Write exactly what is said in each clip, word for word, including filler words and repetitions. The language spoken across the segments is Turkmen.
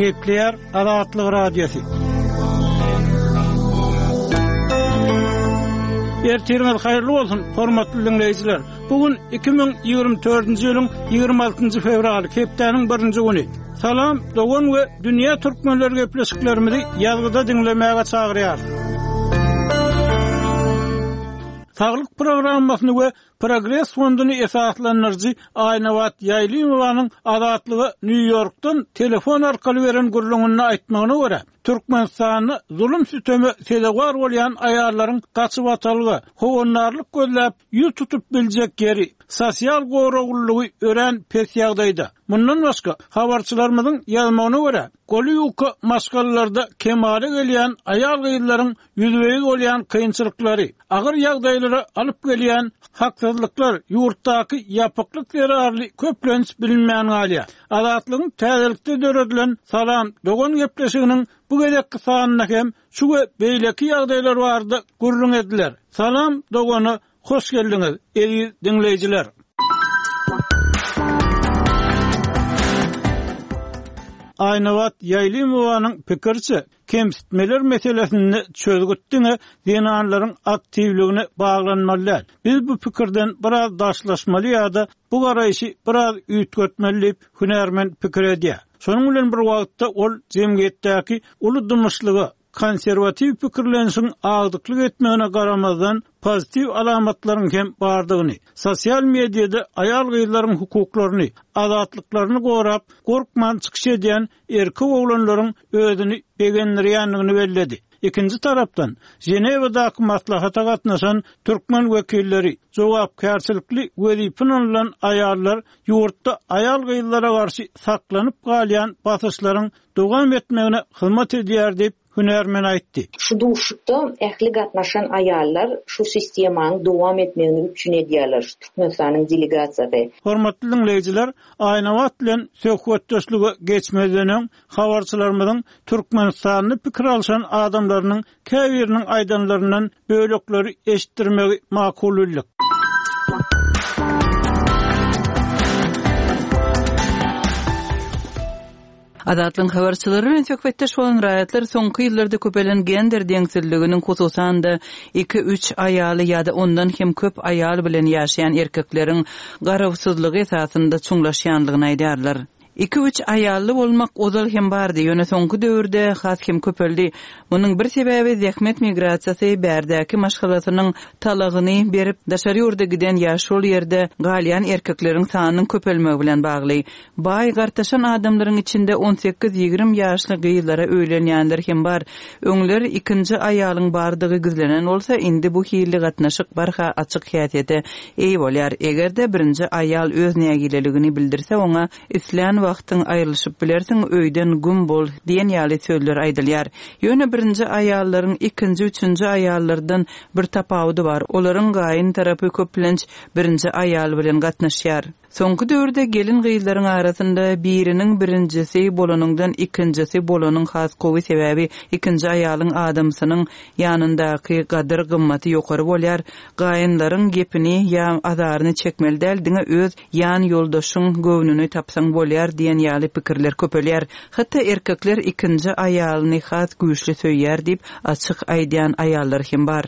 Kepler Azatlyk Radiosu. Ertirňiz haýyrly bolsun, hormatly dinleýijiler. Bugün iki bin ýygrimi dördünji ýylyň ýygrimi altynjy fevraly, hepdeniň birinji güni. Salam, dogan we dünýä türkmenleri gepleşiklerimizi ýazgyda dinlemäge çagyrýar. Saglyk programmasyny we Progress fonduny esaslandyrjy Aynawat Ýaýlymowanyň Azatlygy New Yorkdan telefon arkaly beren gurulmagyny aýtmagyna görä, Türkmenistany zulüm sistemi sedewar bolýan aýallaryň gaçyp atalgy, howanlarlyk gözläp ýüz tutup biljek geri, sosial goragullygy ören pes ýagdaýda. Mundan başga habarçylarymyzyň ýazmagyna görä, Goliyuka maskalarda kemale gelýän aýal gyýlaryň ýüzbegi bolýan kynçylyklary, agyr ýagdaýlara alyp gelýän haksızlıklar, yurttaky ýapyklyk zararly köplenç bilinmeýän galya. Azatlygyň täzelikde döredilen salam dogan gepleşiginiň bu gedekki sanyna hem şu we beýleki ýagdaýlar bardy gurrun ediler. Salam dogany hoş geldiňiz, eýi dinleýijiler. Aynawat Ýaýlymowanyň pikirçi, kemsitmeler meselesini çözgütdiňe dinanlaryň aktivligine baglanmalylar. Biz bu pikirden biraz daşlaşmaly ýa-da bu garaýşy biraz üýtgetmeli hünärmen pikir edýär. Şonuň bilen bir wagtda ol jemgyýetdäki uludymyşlygy, konserwativ pikirlenişiň agdyklyk etmegine garamazdan pozitiv alamatlaryň hem bardygyny, sosial mediada aýal gyýlaryň hukuklaryny, azatlyklaryny gorap, gorkman çykyş edýän erkek oglanlaryň özüni begendirýänligini belledi. İkinci tarapdan Jenewadaky maslahata gatnaşan türkmen wekilleri jogapkärçilikli wezipini alan aýallar ýurtda aýal gyýlara garşy saklanyp galýan basyşlaryň dowam etmegine hyzmat edýär diýip hünärmen aýtdy. Şu duşukda ähli gatnaşan aýallar şu sistemanyň dowam etmegini üçin edýärler. Türkmenistanyň delegasiýasy. Hormatly dinleýijiler, Aynawat bilen söhbetdeşligi geçmeden habarçylarymyzyň Türkmenistanyny pikir alşan adamlarynyň käbiriniň aýdanlaryndan bölekleri eşitdirmegi makullyk. Azatlyň habarçylary bilen söhbetdeş bolan raýatlar soňky ýyllarda köpelen gender deňsizliginiň hususanda iki üç aýaly ýa-da ondan hem köp aýal bilen ýaşaýan erkekleriň garawsyzlygy esasında çuňlaşýanlygyny aýdýarlar. iki üç aýally bolmak ozal hem bardy. Ýöne soňky döwürde has hem köpeldi. Munyň bir sebäbi zähmet migrasiýasy bärdäki maşgalatynyň talagyny berip daşary ýurda giden ýaşol ýerde galýan erkekleriň sanynyň köpelmegi bilen bagly. Baý gartaşan adamlaryň içinde on sekiz ýygrimi ýaşly gyýlara öýlenýänler hem bar. Öňler ikinji aýalyň bardygy gizlenen bolsa, indi bu hili gatnaşyk barha açyk häsiýete eý bolýar. Egerde birinji aýal öz nägileligini bildirse, oňa islan wagtyň aýrylyşyp bilersiň, öýden gün bol diýen ýaly sözler aýdylýar. Ýöne birinji aýallaryň ikinji, üçünji aýallardan bir tapawdy bar. Olaryň gaýyn tarapy köplenç birinji aýal bilen gatnaşýar. Soňky döwürde gelin gyýlaryň arasynda biriniň birinjisi bolanyňdan ikinjisi bolanyň has gowy sebäbi ikinji aýalyň adamsynyň ýanyndaky gadyr gymmaty ýokary bolýar. Gaýynlaryň gepini ýa azaryny çekmeli däl, diňe öz ýan ýoldaşyň göwnüni tapsaň bolýar diýen ýaly pikirler köpelýär. Hatda erkekler ikinji aýalyny has güýçli söýýär diýip açyk aýdýan aýallar hem bar.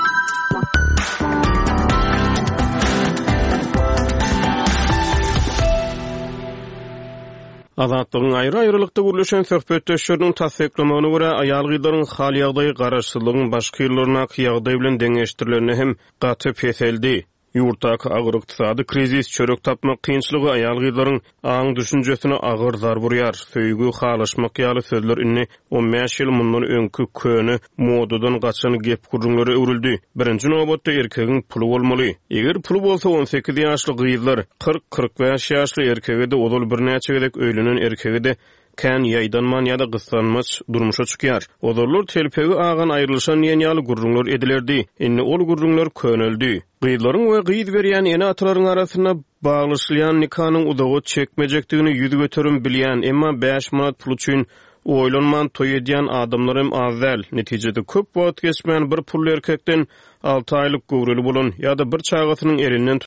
Azatlygyň aýry-aýrylykda gürleşen söhbetdeşleriň tasdiklamagyna görä, aýal gyýlaryň hal ýagdaý garaşsyzlygyň başga ýyllarına ýagdaý bilen deňeşdirilenine hem gaty peseldi. Ýurtdaky agyr ykdysady krizis, çörek tapmak kynçylygy aýal gyýlaryň aň düşünjesine agyr zar burýar. Söýgü, halaşmak ýaly sözler inni on beş ýyl mundan öňkü köni modadan gaçan gep gurrunlary öwrüldi. Birinji nowbatda erkegiň puly bolmaly. Eger puly bolsa on sekiz ýaşly gyýlar, kırk kırk beş ýaşly erkege de odol bir näçe gedek öýlenen erkege de kän ýaýdanman ýa-da gyslanmaç durmuşa çykýar. Odollar telpegi agan aýrylyşan ýenýaly gurrunlar edilerdi. Inni ol gurrunlar köneldi. Gyýlaryň we gyýd berýän ene atalaryň arasynda baglyşylýan nikanyň udagy çekmejekdigini ýüz göterim bilýän, emma beş manat pul üçin oýlanman toý edýän adamlarym az däl. Netijede köp wagt geçmän bir pully erkekden altı aýlyk gowruli bolan ýa-da bir çagatynyň erinden